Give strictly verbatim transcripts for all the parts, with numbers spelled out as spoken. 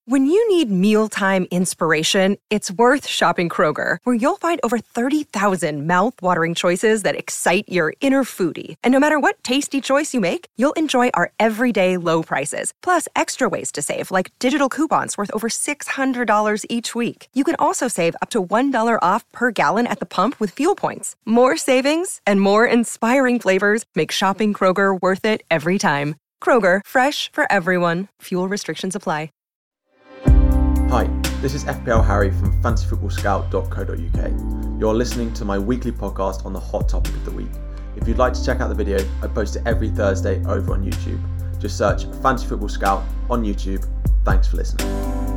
When you need mealtime inspiration, it's worth shopping Kroger, where you'll find over thirty thousand mouth-watering choices that excite your inner foodie. And no matter what tasty choice you make, you'll enjoy our everyday low prices, plus extra ways to save, like digital coupons worth over six hundred dollars each week. You can also save up to one dollar off per gallon at the pump with fuel points. More savings and more inspiring flavors make shopping Kroger worth it every time. Kroger, fresh for everyone. Fuel restrictions apply. Hi, this is F P L Harry from fantasy football scout dot co dot U K. You're listening to my weekly podcast on the hot topic of the week. If you'd like to check out the video, I post it every Thursday over on YouTube. Just search Fantasy Football Scout on YouTube. Thanks for listening.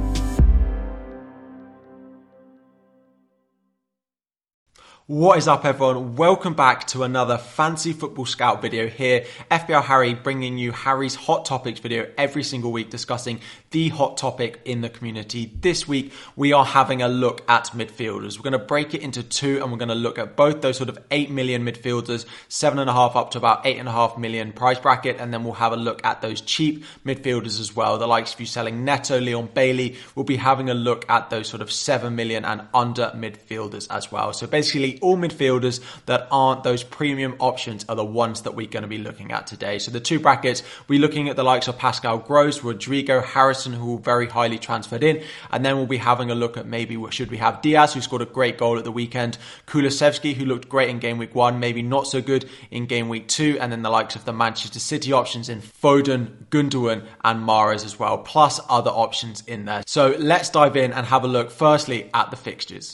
What is up, everyone? Welcome back to another Fantasy Football Scout video here. F P L Harry bringing you Harry's Hot Topics video every single week, discussing the hot topic in the community. This week, we are having a look at midfielders. We're going to break it into two, and we're going to look at both those sort of eight million midfielders, seven and a half up to about eight and a half million price bracket, and then we'll have a look at those cheap midfielders as well. The likes of you selling Neto, Leon Bailey. We'll be having a look at those sort of seven million and under midfielders as well. So basically, all midfielders that aren't those premium options are the ones that we're going to be looking at today. So the two brackets, we're looking at the likes of Pascal Gross, Rodrigo, Harrison, who are very highly transferred in, and then we'll be having a look at maybe what should we have Diaz, who scored a great goal at the weekend, Kulusevski, who looked great in game week one, maybe not so good in game week two, and then the likes of the Manchester City options in Foden, Gundogan, and Mahrez as well, plus other options in there. So let's dive in and have a look firstly at the fixtures.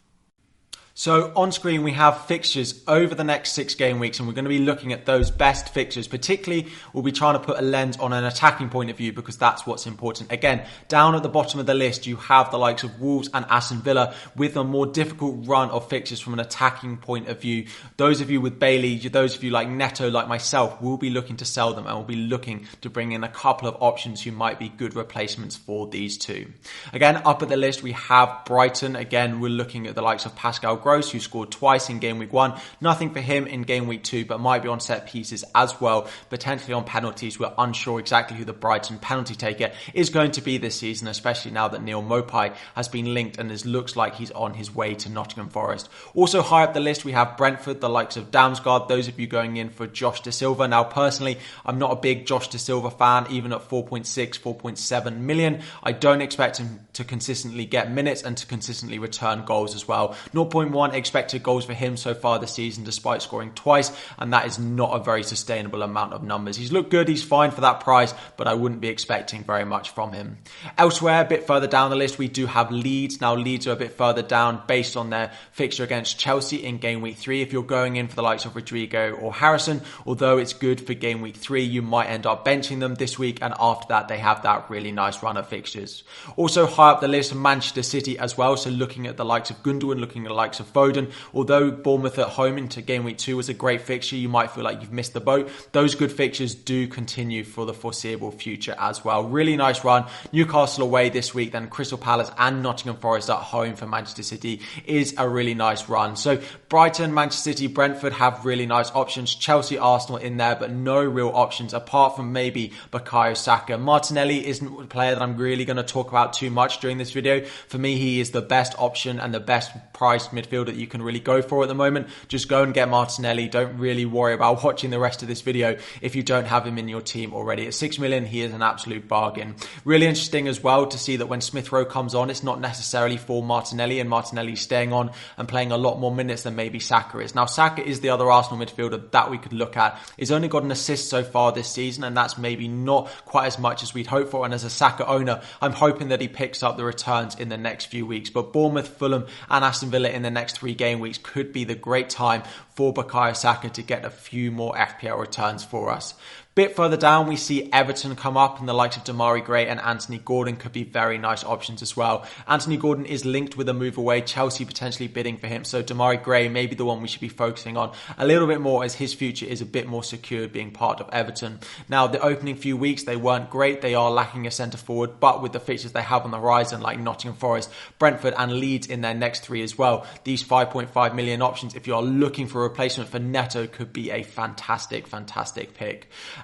So on screen, we have fixtures over the next six game weeks, and we're going to be looking at those best fixtures. Particularly, we'll be trying to put a lens on an attacking point of view, because that's what's important. Again, down at the bottom of the list, you have the likes of Wolves and Aston Villa with a more difficult run of fixtures from an attacking point of view. Those of you with Bailey, those of you like Neto, like myself, will be looking to sell them, and we'll be looking to bring in a couple of options who might be good replacements for these two. Again, up at the list, we have Brighton. Again, we're looking at the likes of Pascal Gross, who scored twice in game week one. Nothing for him in game week two, but might be on set pieces as well, potentially on penalties. We're unsure exactly who the Brighton penalty taker is going to be this season, especially now that Neil Maupay has been linked and it looks like he's on his way to Nottingham Forest. Also high up the list, we have Brentford, the likes of Damsgaard, those of you going in for Josh Da Silva. Now, personally, I'm not a big Josh Da Silva fan, even at four point six, four point seven million. I don't expect him to consistently get minutes and to consistently return goals as well. zero point one expected goals for him so far this season, despite scoring twice, and that is not a very sustainable amount of numbers. He's looked good, he's fine for that price, but I wouldn't be expecting very much from him. Elsewhere, a bit further down the list, we do have Leeds. Now, Leeds are a bit further down based on their fixture against Chelsea in game week three. If you're going in for the likes of Rodrigo or Harrison, although it's good for game week three, you might end up benching them this week, and after that, they have that really nice run of fixtures. Also high up the list, Manchester City as well. So looking at the likes of Gundogan, looking at the likes of Foden. Although Bournemouth at home into game week two was a great fixture, you might feel like you've missed the boat. Those good fixtures do continue for the foreseeable future as well. Really nice run. Newcastle away this week, then Crystal Palace and Nottingham Forest at home for Manchester City is a really nice run. So Brighton, Manchester City, Brentford have really nice options. Chelsea, Arsenal in there, but no real options apart from maybe Bukayo Saka. Martinelli isn't a player that I'm really going to talk about too much during this video. For me, he is the best option and the best priced midfielder that you can really go for at the moment. Just go and get Martinelli. Don't really worry about watching the rest of this video if you don't have him in your team already. At six million, he is an absolute bargain. Really interesting as well to see that when Smith Rowe comes on, it's not necessarily for Martinelli, and Martinelli's staying on and playing a lot more minutes than maybe Saka is. Now, Saka is the other Arsenal midfielder that we could look at. He's only got an assist so far this season, and that's maybe not quite as much as we'd hope for. And as a Saka owner, I'm hoping that he picks up the returns in the next few weeks. But Bournemouth, Fulham, and Aston Villa in the next three game weeks could be the great time for Bukayo Saka to get a few more F P L returns for us. Bit further down, we see Everton come up, and the likes of Demarai Gray and Anthony Gordon could be very nice options as well. Anthony Gordon is linked with a move away, Chelsea potentially bidding for him, so Demarai Gray may be the one we should be focusing on a little bit more, as his future is a bit more secure being part of Everton. Now, the opening few weeks, they weren't great. They are lacking a centre forward, but with the fixtures they have on the horizon, like Nottingham Forest, Brentford and Leeds in their next three as well, these five point five million options, if you are looking for a replacement for Neto, could be a fantastic, fantastic pick.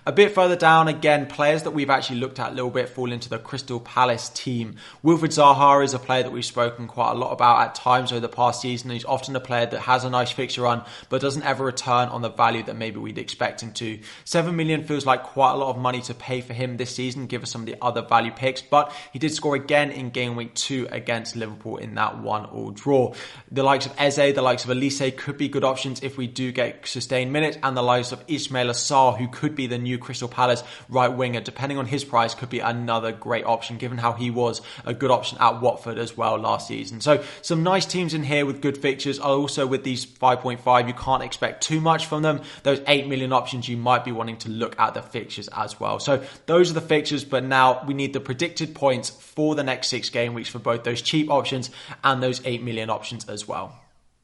A bit further down, again, players that we've actually looked at a little bit fall into the Crystal Palace team. Wilfried Zaha is a player that we've spoken quite a lot about at times over the past season. He's often a player that has a nice fixture run, but doesn't ever return on the value that maybe we'd expect him to. Seven million feels like quite a lot of money to pay for him this season, given some of the other value picks, but he did score again in game week two against Liverpool in that one-all draw. The likes of Eze, the likes of Elise could be good options if we do get sustained minutes, and the likes of Ismaila Sarr, who could be the new Crystal Palace right winger, depending on his price, could be another great option, given how he was a good option at Watford as well last season. So some nice teams in here with good fixtures. Also with these five point five, you can't expect too much from them. Those eight million options, you might be wanting to look at the fixtures as well. So those are the fixtures, but now we need the predicted points for the next six game weeks for both those cheap options and those eight million options as well.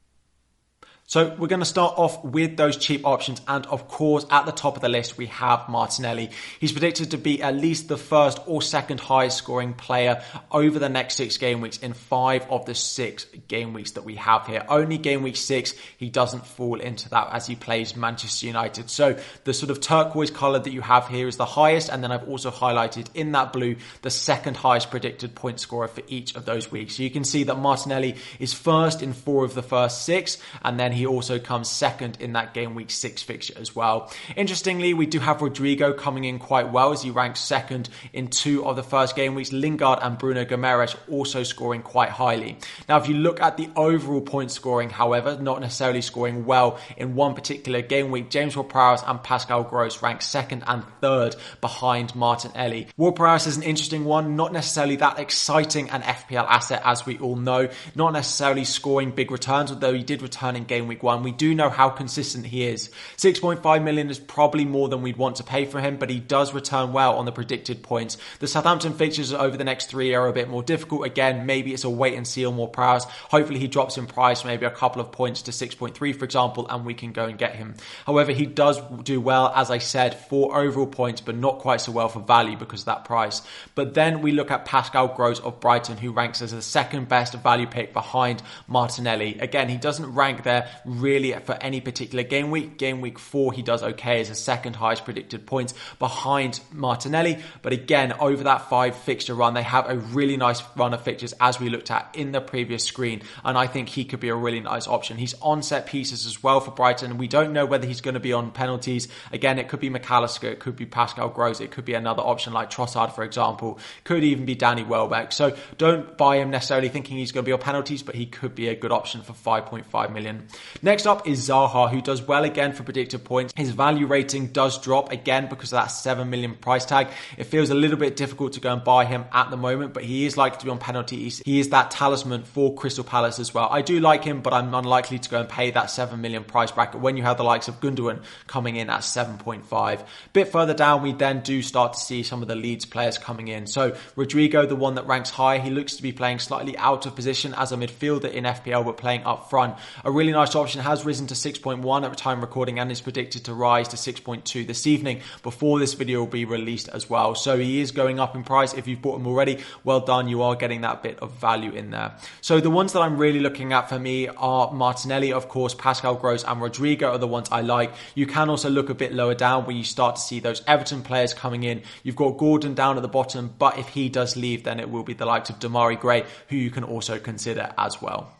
So we're going to start off with those cheap options, and of course at the top of the list we have Martinelli. He's predicted to be at least the first or second highest scoring player over the next six game weeks in five of the six game weeks that we have here. Only game week six he doesn't fall into that as he plays Manchester United. So the sort of turquoise colour that you have here is the highest, and then I've also highlighted in that blue the second highest predicted point scorer for each of those weeks. So you can see that Martinelli is first in four of the first six, and then he He also comes second in that game week six fixture as well. Interestingly, we do have Rodrigo coming in quite well as he ranks second in two of the first game weeks. Lingard and Bruno Guimaraes also scoring quite highly. Now, if you look at the overall point scoring, however, not necessarily scoring well in one particular game week, James Ward-Prowse and Pascal Gross rank second and third behind Martinelli. Ward-Prowse is an interesting one, not necessarily that exciting an F P L asset as we all know, not necessarily scoring big returns, although he did return in game week one. We do know how consistent he is. six point five million is probably more than we'd want to pay for him, but he does return well on the predicted points. The Southampton fixtures over the next three are a bit more difficult. Again, maybe it's a wait and see on Ward-Prowse. Hopefully he drops in price, maybe a couple of points to six point three, for example, and we can go and get him. However, he does do well, as I said, for overall points, but not quite so well for value because of that price. But then we look at Pascal Gross of Brighton, who ranks as the second best value pick behind Martinelli. Again, he doesn't rank there really for any particular game week. Game week four, he does okay as the second highest predicted points behind Martinelli. But again, over that five fixture run, they have a really nice run of fixtures as we looked at in the previous screen. And I think he could be a really nice option. He's on set pieces as well for Brighton. We don't know whether he's going to be on penalties. Again, it could be McAllister, it could be Pascal Gross, it could be another option like Trossard, for example. Could even be Danny Welbeck. So don't buy him necessarily thinking he's going to be on penalties, but he could be a good option for five point five million. Next up is Zaha, who does well again for predicted points. His value rating does drop again because of that seven million price tag. It feels a little bit difficult to go and buy him at the moment, but he is likely to be on penalties. He is that talisman for Crystal Palace as well. I do like him, but I'm unlikely to go and pay that seven million price bracket when you have the likes of Gundogan coming in at seven point five. Bit further down, we then do start to see some of the Leeds players coming in. So Rodrigo, the one that ranks high, he looks to be playing slightly out of position as a midfielder in F P L, but playing up front. A really nice option, has risen to six point one at the time recording and is predicted to rise to six point two this evening before this video will be released as well. So he is going up in price. If you've bought him already, well done, you are getting that bit of value in there. So the ones that I'm really looking at for me are Martinelli, of course, Pascal Gross and Rodrigo are the ones I like. You can also look a bit lower down where you start to see those Everton players coming in. You've got Gordon down at the bottom, but if he does leave, then it will be the likes of Damari Gray, who you can also consider as well.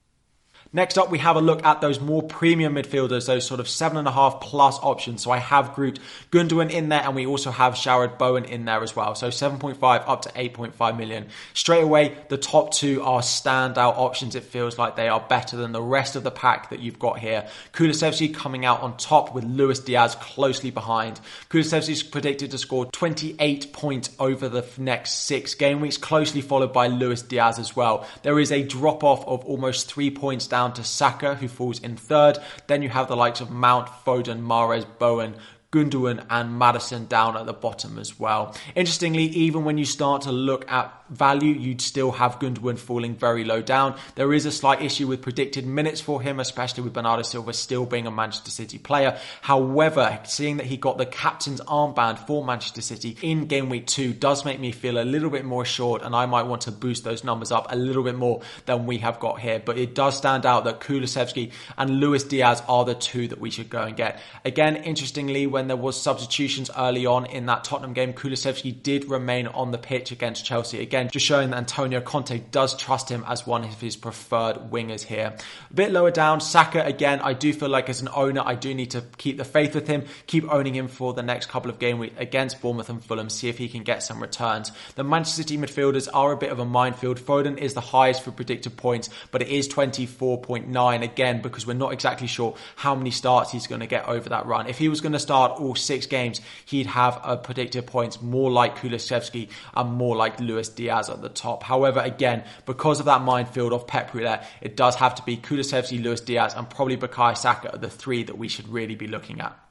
Next up, we have a look at those more premium midfielders, those sort of seven and a half plus options. So I have grouped Gundogan in there, and we also have Jarrod Bowen in there as well. So seven point five up to eight point five million. Straight away, the top two are standout options. It feels like they are better than the rest of the pack that you've got here. Kulusevski coming out on top with Luis Diaz closely behind. Kulusevski is predicted to score twenty-eight points over the next six game weeks, closely followed by Luis Diaz as well. There is a drop off of almost three points down down to Saka, who falls in third. Then you have the likes of Mount, Foden, Mahrez, Bowen, Gundogan and Maddison down at the bottom as well. Interestingly, even when you start to look at value, you'd still have Gundogan falling very low down. There is a slight issue with predicted minutes for him, especially with Bernardo Silva still being a Manchester City player. However, seeing that he got the captain's armband for Manchester City in game week two does make me feel a little bit more assured, and I might want to boost those numbers up a little bit more than we have got here. But it does stand out that Kulusevski and Luis Diaz are the two that we should go and get. Again, interestingly, when when there was substitutions early on in that Tottenham game, Kulusevski did remain on the pitch against Chelsea. Again, just showing that Antonio Conte does trust him as one of his preferred wingers here. A bit lower down, Saka, again, I do feel like as an owner, I do need to keep the faith with him, keep owning him for the next couple of game weeks against Bournemouth and Fulham, see if he can get some returns. The Manchester City midfielders are a bit of a minefield. Foden is the highest for predicted points, but it is twenty-four point nine, again, because we're not exactly sure how many starts he's going to get over that run. If he was going to start all six games, he'd have a predicted points more like Kulusevski and more like Luis Diaz at the top. However, again, because of that minefield of Pep Roulette, it does have to be Kulusevski, Luis Diaz, and probably Bukayo Saka are the three that we should really be looking at.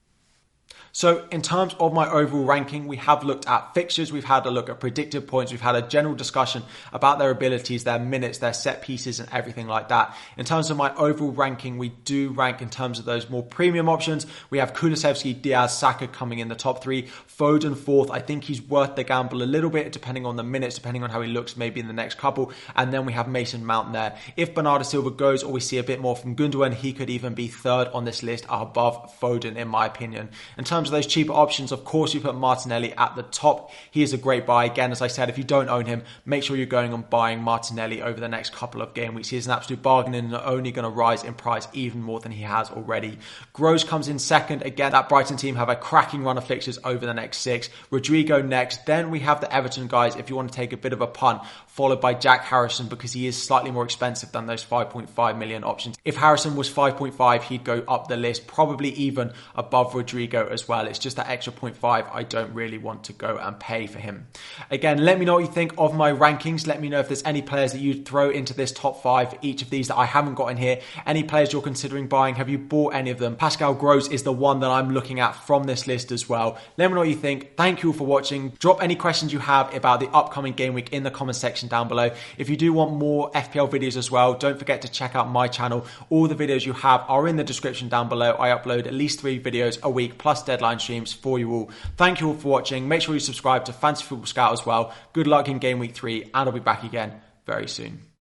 So in terms of my overall ranking, we have looked at fixtures, we've had a look at predicted points, we've had a general discussion about their abilities, their minutes, their set pieces and everything like that. In terms of my overall ranking, we do rank in terms of those more premium options. We have Kulusevski, Diaz, Saka coming in the top three. Foden fourth. I think he's worth the gamble a little bit depending on the minutes, depending on how he looks maybe in the next couple. And then we have Mason Mount there. If Bernardo Silva goes or we see a bit more from Gundogan, he could even be third on this list above Foden in my opinion. In terms of those cheaper options, of course, you put Martinelli at the top. He is a great buy. Again, as I said, if you don't own him, make sure you're going and buying Martinelli over the next couple of game weeks. He is an absolute bargain and only going to rise in price even more than he has already. Gross comes in second. Again, that Brighton team have a cracking run of fixtures over the next six. Rodrigo next. Then we have the Everton guys, if you want to take a bit of a punt, followed by Jack Harrison because he is slightly more expensive than those five point five million options. If Harrison was five point five, he'd go up the list, probably even above Rodrigo as well. It's just that extra zero point five I don't really want to go and pay for him. Again, let me know what you think of my rankings. Let me know if there's any players that you'd throw into this top five, each of these that I haven't got in here. Any players you're considering buying, have you bought any of them? Pascal Gross is the one that I'm looking at from this list as well. Let me know what you think. Thank you all for watching. Drop any questions you have about the upcoming game week in the comment section down below. If you do want more F P L videos as well, don't forget to check out my channel. All the videos you have are in the description down below. I upload at least three videos a week plus deadline streams for you all. Thank you all for watching. Make sure you subscribe to Fantasy Football Scout as well. Good luck in game week three, and I'll be back again very soon.